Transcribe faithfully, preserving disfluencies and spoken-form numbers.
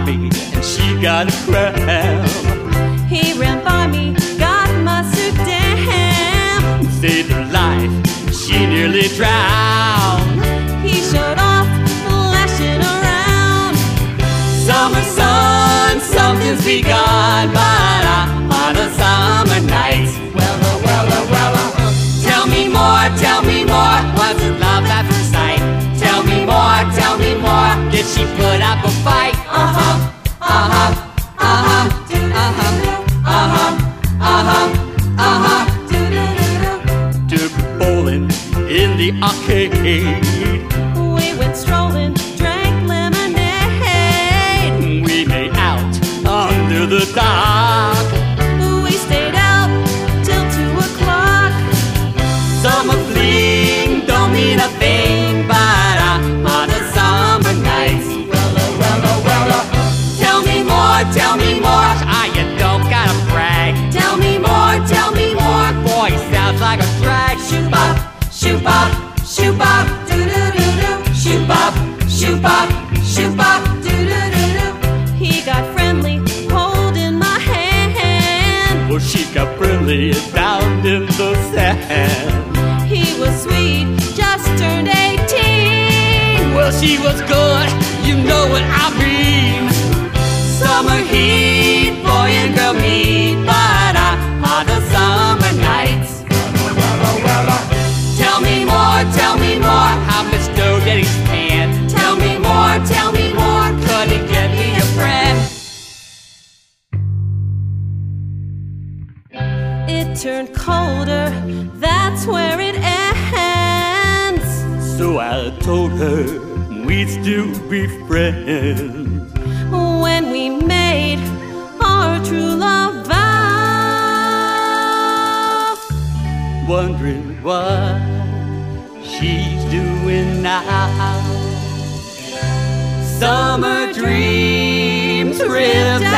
me, and she got a crown. He ran by me, got mustard down. Saved her life, she nearly drowned. He showed off, flashing around. Summer sun, something's begun, but uh, on a summer night. Well, uh, well, uh, well, uh, tell me more, tell me more. Was it love at first sight? Tell me more, tell me more. Did she put up a fight? Uh-huh, uh-huh, uh-huh, uh-huh, uh-huh, uh-huh, uh-huh. Took her bowling in the arcade. We went strolling, drank lemonade. We made out under the dock. We stayed out till two o'clock. Summer fling don't mean a thing, but uh, on a summer night. Well, uh, well, uh, well, uh, tell me more, tell me more. Ah, you don't gotta brag. Tell me more, tell me more. Boy, sounds like a drag. Shoot bop, shoot bop, shoot bop, doo doo doo doo. Shoot bop, shoot bop, shoot bop, doo doo doo doo. He got friendly, holding my hand. Well, she got friendly down in the sand. He was sweet, just turned eighteen. Well, she was good, you know what I mean. Summer heat, boy and girl meet, but uh, on the summer nights. Tell me more, tell me more. How Mister did he stand? Tell me more, tell me more. Could he get me a friend? It turned colder, that's where it ends. So I told her we'd still be friends. When we made our true love vow. Wondering what she's doing now. Summer dreams ripped